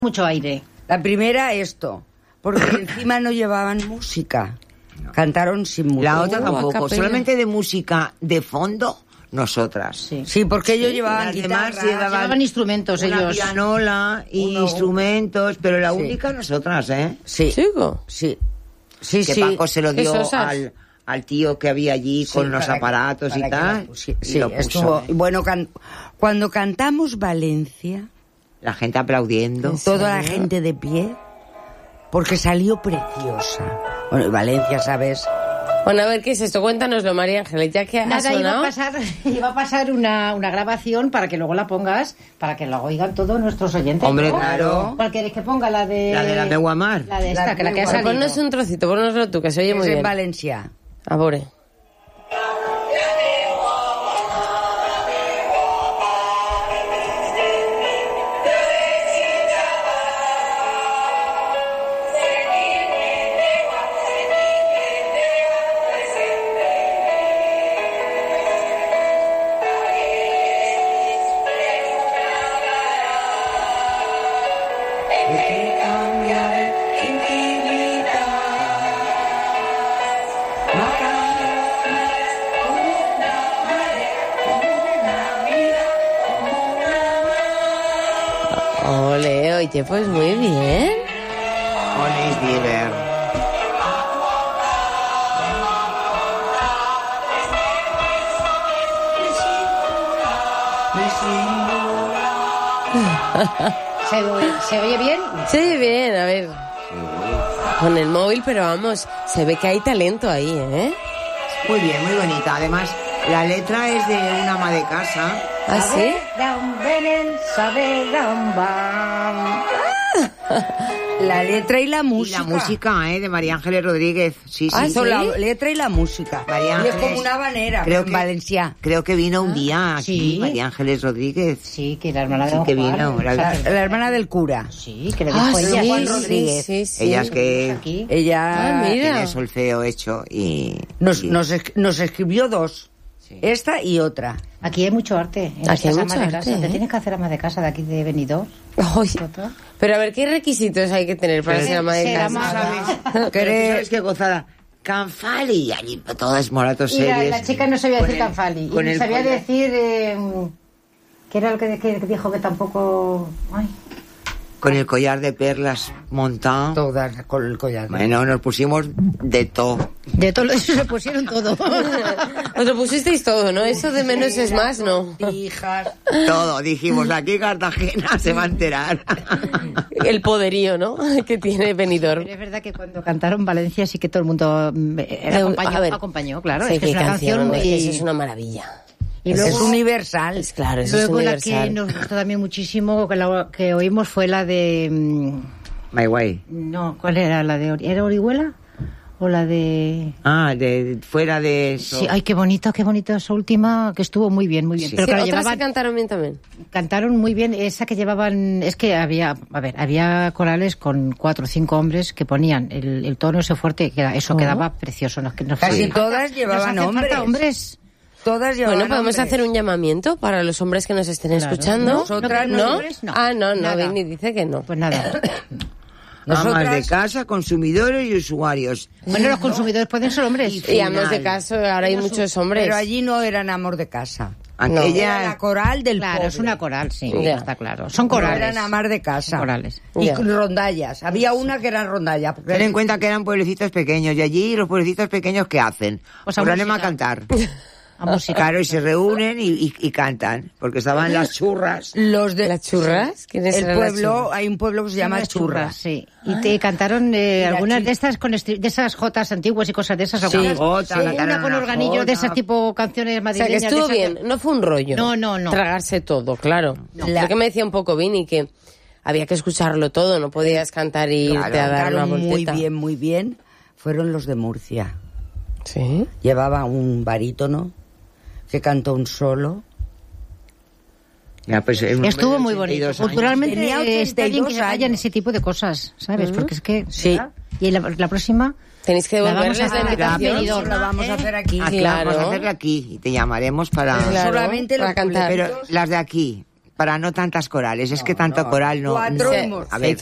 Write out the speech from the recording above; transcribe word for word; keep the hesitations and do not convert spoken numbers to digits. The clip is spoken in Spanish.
Mucho aire. La primera, esto, porque encima no llevaban música. Cantaron sin música. La otra Uh, tampoco, acapella. solamente de música de fondo, nosotras. Sí. Sí, porque ellos Sí, llevaban las guitarra, demás llevaban Llevaban instrumentos una ellos. pianola y Uno- instrumentos, pero la Sí. única nosotras, ¿eh? Sí, Chico. sí. Sí, Que sí. Paco se lo ¿Qué dio sosas? al, al tío que había allí Sí, con los para que- aparatos para y que tal. la pusi- y Sí, lo puso. estuvo. Bueno, can- cuando cantamos Valencia, La gente aplaudiendo. toda la gente de pie, porque salió preciosa. Bueno, y Valencia, ¿sabes? Bueno, a ver, ¿qué es esto? Cuéntanoslo, María Ángeles, ya que ha Nada, iba a sonado. pasar, iba a pasar una, una grabación para que luego la pongas, para que la oigan todos nuestros oyentes. Hombre, ¿no? claro. ¿Cuál queréis que ponga? La de... La de la Meua Mar. La de esta, La que la que ha Meua Mar. salido. Ponnos un trocito, ponnoslo tú, que se oye Es muy en bien. Valencia. Abore. Ole, oye, pues muy bien. Olis Diver. ¿Se, oye- ¿Se oye bien? Se oye bien, a ver. Con el móvil, pero vamos, se ve que hay talento ahí, ¿eh? Muy bien, muy bonita. Además, la letra es de una ama de casa. ¿Ah, sí? Down Benen, sabe down bam. La letra y la Y música. la música, ¿eh? De María Ángeles Rodríguez. Sí, sí. Ah, Eso, ¿sí? la letra y la música. María y es Ángeles. como una habanera, Creo pero que- en Valencia. Creo que vino un día aquí, Sí. María Ángeles Rodríguez. Sí, que la hermana de Sí, Don que Juan, vino, la- La, sacerdote. la hermana del cura. Sí, que le Ah, dijo sí, ella. Juan sí, Rodríguez. sí, sí. Ellas que Aquí. Ella Ah, mira. tiene solfeo hecho y... nos, y- nos, es- nos escribió dos. Sí. Esta y otra. Aquí hay mucho arte. En Aquí hay estas mucho amas de arte, casa. Te ¿eh? tienes que hacer ama de casa de aquí de Benidorm. Ay, Toto. pero a ver, ¿qué requisitos hay que tener para Pero ser ama de ser casa? ama- ¿Sabes? Pero tú Cree- sabes qué gozada. Canfali, y allí todas moratos Y la, series. la chica no sabía Con decir el- Canfali. con Y el sabía collar. decir... Eh, ¿Qué era lo que, que dijo que tampoco...? Ay. Con el collar de perlas montado. Todas con el collar. Bueno, nos pusimos de todo. De todo eso se pusieron todo. Os lo pusisteis todo, ¿no? Eso de menos es más, ¿no? Hijas. Todo. Dijimos, aquí Cartagena se va a enterar. El poderío, ¿no? Que tiene Benidorm. Pero es verdad que cuando cantaron Valencia sí que todo el mundo mm, eh, A acompañó, ver. acompañó, claro. Sí, es que es qué una canción canción, es que muy... eso es una maravilla. Y Es luego, universal. Es claro, eso es luego la universal. que nos gustó también muchísimo, que, la, que oímos fue la de... mm, My way. No, ¿cuál era? ¿La de Ori- ¿Era Orihuela? ¿O la de...? Ah, de fuera de eso. Sí, ay, qué bonita, qué bonita esa última, que estuvo muy bien, muy bien. Sí. Pero Sí, claro, otras llevaban, que cantaron bien también. cantaron muy bien, esa que llevaban, es que había, a ver, había corales con cuatro o cinco hombres que ponían el, el tono ese fuerte, que era- eso Oh. quedaba precioso. Nos, nos Casi hacen todas falta- llevaban nos hacen falta hombres. hombres. Todas llevaban Bueno, podemos hombres. hacer un llamamiento para los hombres que nos estén Claro. escuchando. Nosotras no, ¿No? hombres, no. Ah, no, no, Nada. Vini dice que no. Pues nada. Amas de Nosotras- casa, consumidores y usuarios. Bueno, los consumidores pueden ser hombres. Y amos de Final. caso, ahora hay muchos hombres. Pero allí no eran amor de casa. Aquella... Era la coral del Claro, pobre. es una coral, sí, Ya. está claro. Son No corales. eran amar de casa. Corales. Y Ya. rondallas. Había una que era rondalla. porque- Ten en cuenta que eran pueblecitos pequeños y allí los pueblecitos pequeños ¿qué hacen? Pues a Pues a música. cantar. A música. Claro, y se reúnen y, y- y cantan, porque estaban las churras. Los de ¿Las churras? ¿Quiénes El eran las pueblo, churras? hay un pueblo que se llama Unas Churras. sí. Y te cantaron eh, la algunas chi- de estas con estri- de esas jotas antiguas y cosas de esas. Sí, algunas. jota, Sí, cantaron una con una organillo jota. de esas tipo canciones O sea, madrileñas. que estuvo de esas bien, de- no fue un rollo. No, no, no. Tragarse todo, claro. La- Lo que me decía un poco Vini, que había que escucharlo todo, no podías cantar y irte a dar una Cantaron muy volteta. bien, muy bien. Fueron los de Murcia. Sí. Llevaba un barítono que cantó un solo. Ya, pues, el hombre Estuvo de muy ochenta y bonito. dos años. Culturalmente Tenía eh, está bien que ochenta y se dos vayan años. ese tipo de cosas, ¿sabes? Porque es que... Sí. ¿verdad? Y la, la próxima... Tenéis que La vamos devolverles a la hacer invitación. Benidorm. Lo vamos a hacer aquí. Ah, claro, Claro. vamos a hacerla aquí y te llamaremos para... Claro, Solamente para los cantar. Pero las de aquí, para no tantas corales. Es que tanto coral no... Cuatro no- hemos- a ver,